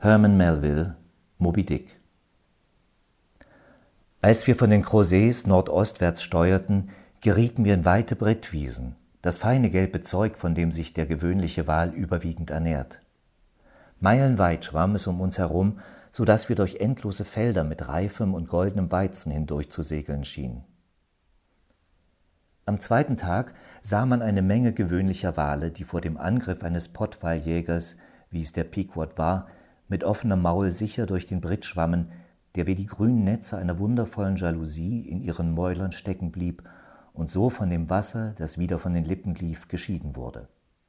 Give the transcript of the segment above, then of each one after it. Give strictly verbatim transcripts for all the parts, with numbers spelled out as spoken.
Herman Melville, Moby Dick. Als wir von den Crozets nordostwärts steuerten, gerieten wir in weite Brittwiesen, das feine gelbe Zeug, von dem sich der gewöhnliche Wal überwiegend ernährt. Meilenweit schwamm es um uns herum, so dass wir durch endlose Felder mit reifem und goldenem Weizen hindurch zu segeln schienen. Am zweiten Tag sah man eine Menge gewöhnlicher Wale, die vor dem Angriff eines Pottwaljägers, wie es der Pequod war, mit offenem Maul sicher durch den Britt schwammen, der wie die grünen Netze einer wundervollen Jalousie in ihren Mäulern stecken blieb und so von dem Wasser, das wieder von den Lippen lief, geschieden wurde.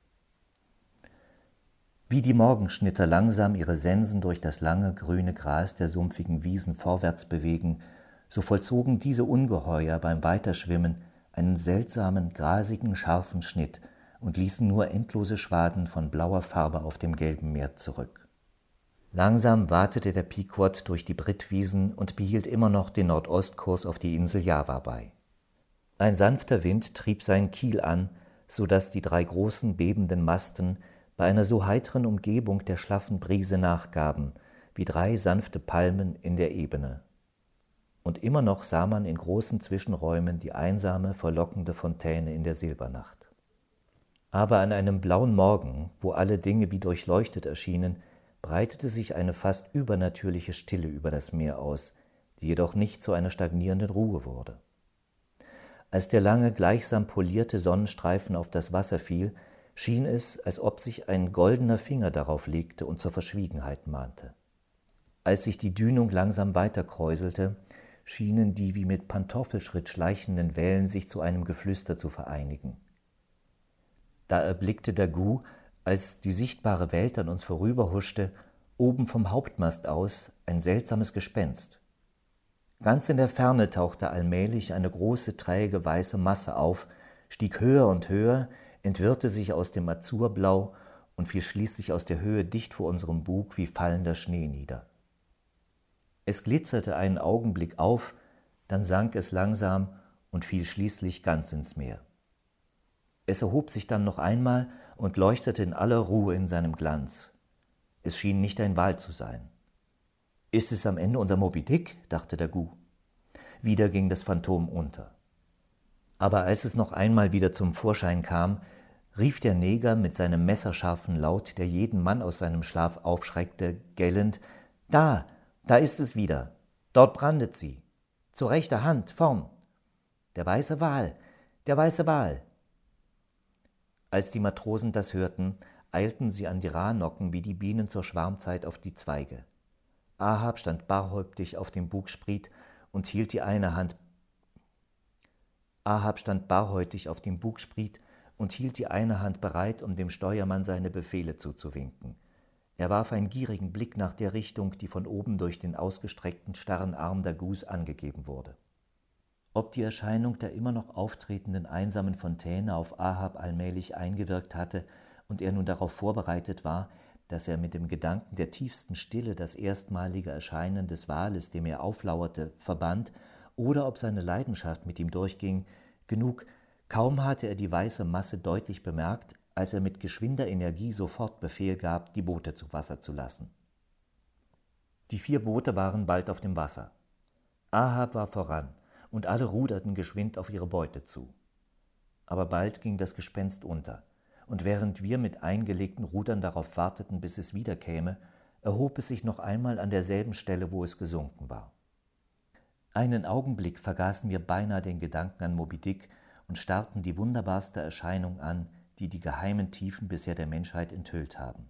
Wie die Morgenschnitter langsam ihre Sensen durch das lange grüne Gras der sumpfigen Wiesen vorwärts bewegen, so vollzogen diese Ungeheuer beim Weiterschwimmen einen seltsamen, grasigen, scharfen Schnitt und ließen nur endlose Schwaden von blauer Farbe auf dem gelben Meer zurück. Langsam watete der Pequod durch die Brittwiesen und behielt immer noch den Nordostkurs auf die Insel Java bei. Ein sanfter Wind trieb seinen Kiel an, so daß die drei großen bebenden Masten bei einer so heiteren Umgebung der schlaffen Brise nachgaben, wie drei sanfte Palmen in der Ebene. Und immer noch sah man in großen Zwischenräumen die einsame, verlockende Fontäne in der Silbernacht. Aber an einem blauen Morgen, wo alle Dinge wie durchleuchtet erschienen, breitete sich eine fast übernatürliche Stille über das Meer aus, die jedoch nicht zu einer stagnierenden Ruhe wurde. Als der lange, gleichsam polierte Sonnenstreifen auf das Wasser fiel, schien es, als ob sich ein goldener Finger darauf legte und zur Verschwiegenheit mahnte. Als sich die Dünung langsam weiterkräuselte, schienen die wie mit Pantoffelschritt schleichenden Wellen sich zu einem Geflüster zu vereinigen. Da erblickte Daggoo, als die sichtbare Welt an uns vorüberhuschte, oben vom Hauptmast aus ein seltsames Gespenst. Ganz in der Ferne tauchte allmählich eine große, träge, weiße Masse auf, stieg höher und höher, entwirrte sich aus dem Azurblau und fiel schließlich aus der Höhe dicht vor unserem Bug wie fallender Schnee nieder. Es glitzerte einen Augenblick auf, dann sank es langsam und fiel schließlich ganz ins Meer. Es erhob sich dann noch einmal und leuchtete in aller Ruhe in seinem Glanz. Es schien nicht ein Wal zu sein. »Ist es am Ende unser Moby Dick?« dachte Daggoo. Wieder ging das Phantom unter. Aber als es noch einmal wieder zum Vorschein kam, rief der Neger mit seinem messerscharfen Laut, der jeden Mann aus seinem Schlaf aufschreckte, gellend: »Da, da ist es wieder! Dort brandet sie! Zur rechter Hand, vorn! Der weiße Wal, der weiße Wal!« Als die Matrosen das hörten, eilten sie an die Rahnocken wie die Bienen zur Schwarmzeit auf die Zweige. Ahab stand barhäuptig auf dem Bugspriet und hielt die eine Hand Ahab stand barhäutig auf dem Bugspriet und hielt die eine Hand bereit, um dem Steuermann seine Befehle zuzuwinken. Er warf einen gierigen Blick nach der Richtung, die von oben durch den ausgestreckten, starren Arm Daggoos angegeben wurde. Ob die Erscheinung der immer noch auftretenden einsamen Fontäne auf Ahab allmählich eingewirkt hatte und er nun darauf vorbereitet war, dass er mit dem Gedanken der tiefsten Stille das erstmalige Erscheinen des Wales, dem er auflauerte, verband, oder ob seine Leidenschaft mit ihm durchging, genug, kaum hatte er die weiße Masse deutlich bemerkt, als er mit geschwinder Energie sofort Befehl gab, die Boote zu Wasser zu lassen. Die vier Boote waren bald auf dem Wasser. Ahab war voran, und alle ruderten geschwind auf ihre Beute zu. Aber bald ging das Gespenst unter, und während wir mit eingelegten Rudern darauf warteten, bis es wiederkäme, erhob es sich noch einmal an derselben Stelle, wo es gesunken war. Einen Augenblick vergaßen wir beinahe den Gedanken an Moby Dick und starrten die wunderbarste Erscheinung an, die die geheimen Tiefen bisher der Menschheit enthüllt haben.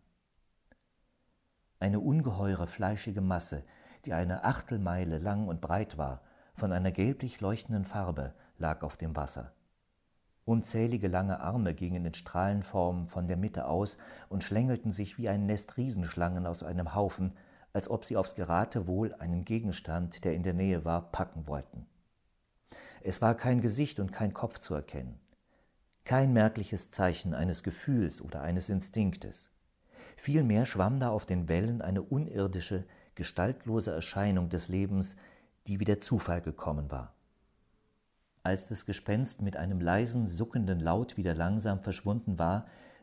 Eine ungeheure fleischige Masse, die eine Achtelmeile lang und breit war, von einer gelblich leuchtenden Farbe, lag auf dem Wasser. Unzählige lange Arme gingen in Strahlenform von der Mitte aus und schlängelten sich wie ein Nest Riesenschlangen aus einem Haufen, als ob sie aufs Geratewohl einen Gegenstand, der in der Nähe war, packen wollten. Es war kein Gesicht und kein Kopf zu erkennen, kein merkliches Zeichen eines Gefühls oder eines Instinktes. Vielmehr schwamm da auf den Wellen eine unirdische, gestaltlose Erscheinung des Lebens, die wie der Zufall gekommen war. Als das Gespenst mit einem leisen, suckenden Laut wieder langsam verschwunden war,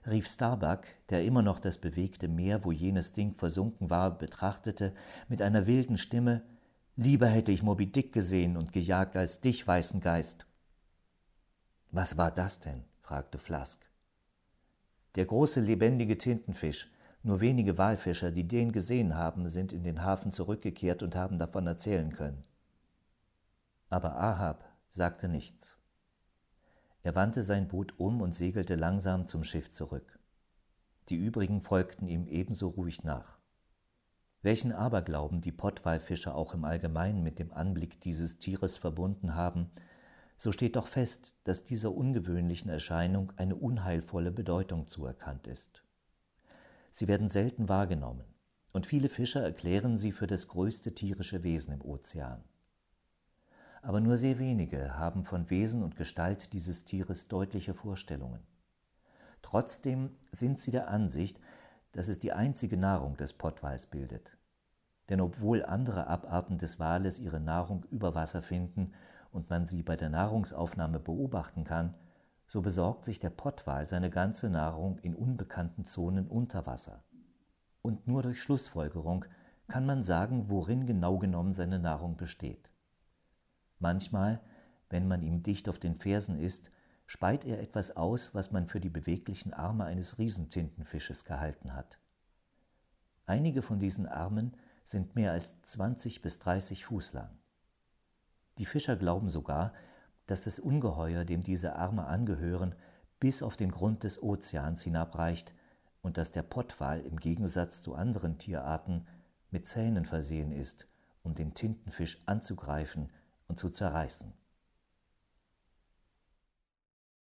rief Starbuck, der immer noch das bewegte Meer, wo jenes Ding versunken war, betrachtete, mit einer wilden Stimme: »Lieber hätte ich Moby Dick gesehen und gejagt als dich, weißen Geist.« »Was war das denn?« fragte Flask. »Der große, lebendige Tintenfisch. Nur wenige Walfischer, die den gesehen haben, sind in den Hafen zurückgekehrt und haben davon erzählen können.« Aber Ahab sagte nichts. Er wandte sein Boot um und segelte langsam zum Schiff zurück. Die übrigen folgten ihm ebenso ruhig nach. Welchen Aberglauben die Pottwalfischer auch im Allgemeinen mit dem Anblick dieses Tieres verbunden haben, so steht doch fest, dass dieser ungewöhnlichen Erscheinung eine unheilvolle Bedeutung zuerkannt ist. Sie werden selten wahrgenommen, und viele Fischer erklären sie für das größte tierische Wesen im Ozean. Aber nur sehr wenige haben von Wesen und Gestalt dieses Tieres deutliche Vorstellungen. Trotzdem sind sie der Ansicht, dass es die einzige Nahrung des Pottwals bildet. Denn obwohl andere Abarten des Wales ihre Nahrung über Wasser finden und man sie bei der Nahrungsaufnahme beobachten kann, so besorgt sich der Pottwal seine ganze Nahrung in unbekannten Zonen unter Wasser. Und nur durch Schlussfolgerung kann man sagen, worin genau genommen seine Nahrung besteht. Manchmal, wenn man ihm dicht auf den Fersen ist, speit er etwas aus, was man für die beweglichen Arme eines Riesentintenfisches gehalten hat. Einige von diesen Armen sind mehr als zwanzig bis dreißig Fuß lang. Die Fischer glauben sogar, dass das Ungeheuer, dem diese Arme angehören, bis auf den Grund des Ozeans hinabreicht und dass der Pottwal im Gegensatz zu anderen Tierarten mit Zähnen versehen ist, um den Tintenfisch anzugreifen und zu zerreißen.